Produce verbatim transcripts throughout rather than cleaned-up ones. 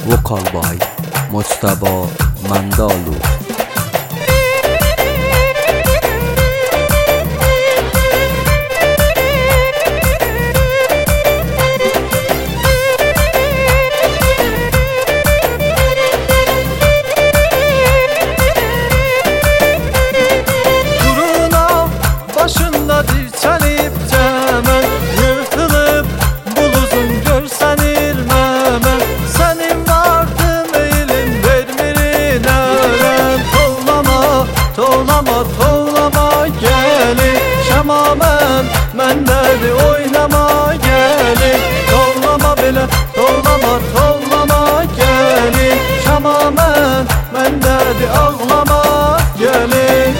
Vokal by Mujtaba Mandalu. Başında dirçəlib cəmən, yırtılıb buluzun görsən ilməmən. Sənin vardın eylin vermirin ərən. Tovlama, tovlama, tovlama gəlin şəmamən, məndədir oynama gəlin. Tovlama belə, tovlama, tovlama gəlin şəmamən, məndədir ağlama gəlin.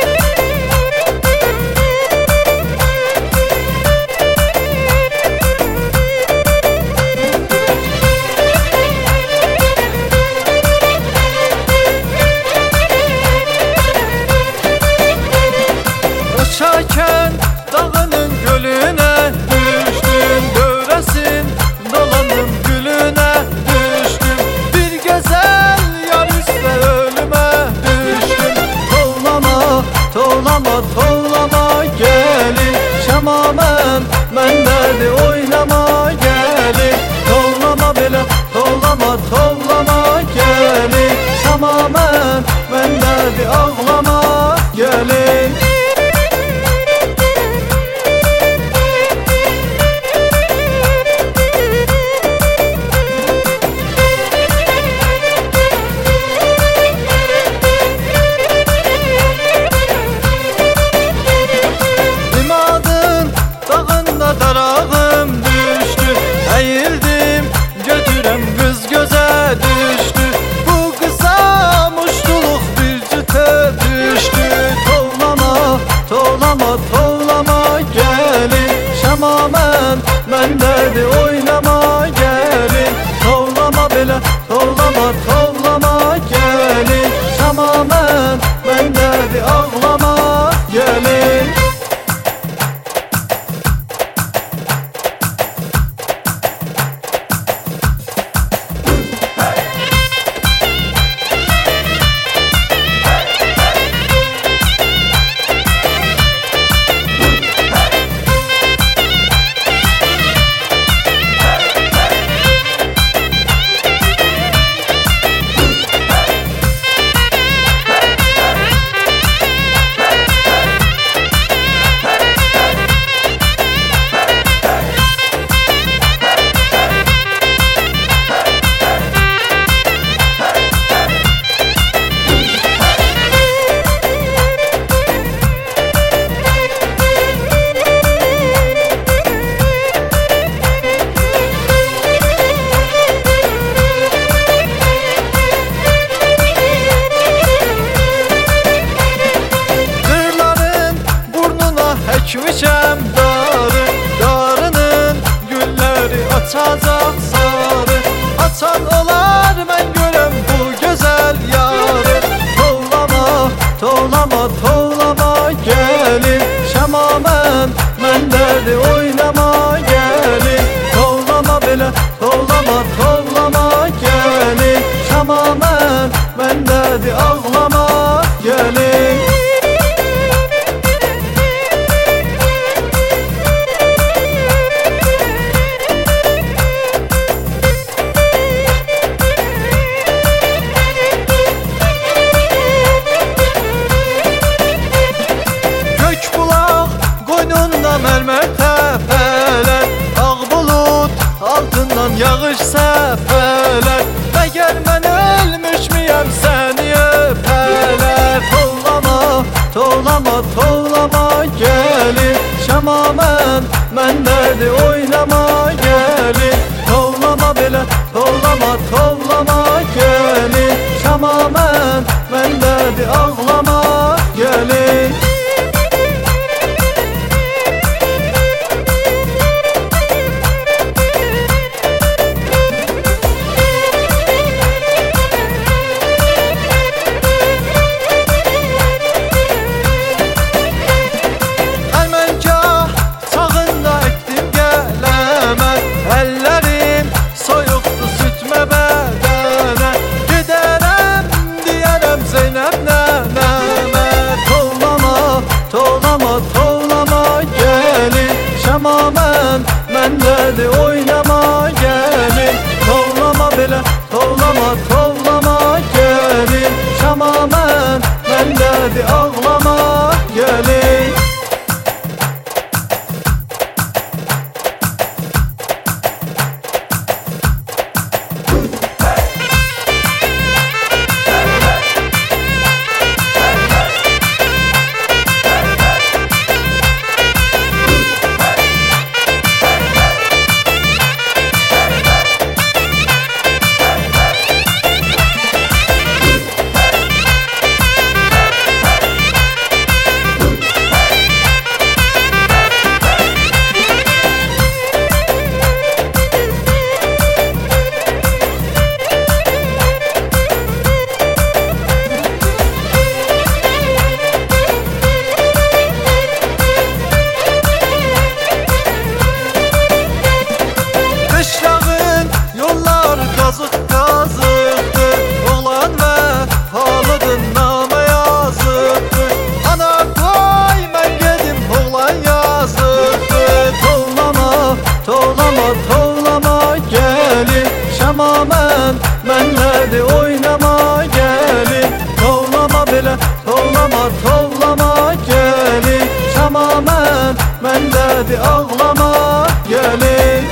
Uçarken dağının gölüne düştüm, dövresin dolanın gülüne düştüm. Bir güzel yar üstte ölüme düştüm. Tovlama, tovlama, tovlama gelin şemamen, məndədir oynama gelin. Tovlama belə, tovlama, tovlama gelin şemamen, məndədir ağlama gelin. Darağım düştü, eğildim, götürem kız göze düştü. Bu kıza muştuluk bir cüte düştü. Tovlama, tovlama, tovlama gelin şemamen, məndədir oynama gelin. Tovlama belə, tovlama, tovlama gelin şemamen, məndədir ağlama gelin. Çəkmişəm darı, darının gülləri açacaq sarı. Açan olar mən görəm bu gözəl yarı. Tovlama, tovlama, tovlama gəlin şəmamən, məndədir oynama gəlin. Tovlama belə, tovlama, tovlama gəlin şəmamən, məndədir ağlama gəlin. Mərmər təpələr, ağ bulut altından yağış səpələr. Məgər mən ölmüş müyəm səni öpələr. Tovlama, tovlama, tovlama gəlin şəmamən, məndədir oynama gəlin. Tovlama belə, tovlama, tovlama gəlin şəmamən, məndədir ağlama gəlin. Əllərin soyuqdu sütmə bədə məndədir oynama gəlin. Tovlama belə, tovlama, tovlama gəlin. Şama mən, məndədir ağlama gəlin. Qışlağın yollar qazıq qazıqdır. Oğlan vəfalıdır, namə yazıqdır. Ana qoy mən gedim, oğlan yazıqdır. Tovlama, tovlama, tovlama gəlin. Şama mən, məndədir oynama gəlin. Tovlama belə, tovlama, tovlama gəlin. Şama mən, məndədir ağlama gəlin.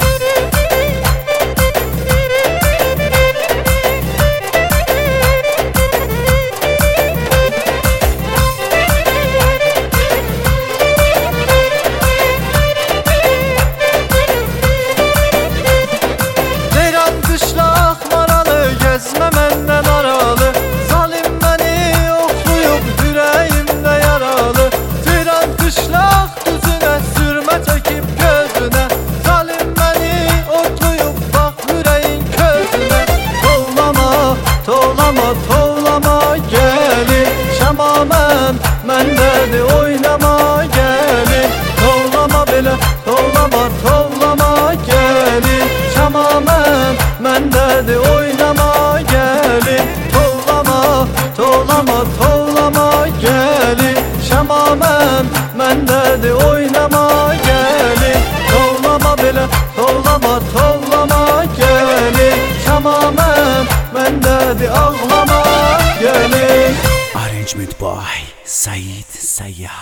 Qışlaq maralı, gəzmə məndən aralı. Zalim məni oxuyub, ürəyimdə yaralı. Ceyran qışlaq düzünə, sürmə çəkib gözünə. Zalim məni oxuyub, bax ürəyin közünə. Tovlama, tovlama, tovlama gəlin. Şama mən, məndədir oynama gəlin. Tovlama belə, tovlama, tovlama gəlin. Şama mən, məndədir oynama gəlin. Tovlama, tovlama, tovlama gəlin. Şama mən, məndədir oynama gəlin. Tovlama belə, tovlama, tovlama gəlin. Şama mən, məndədir ağlama gəlin. Arrangement by Said Sayyah.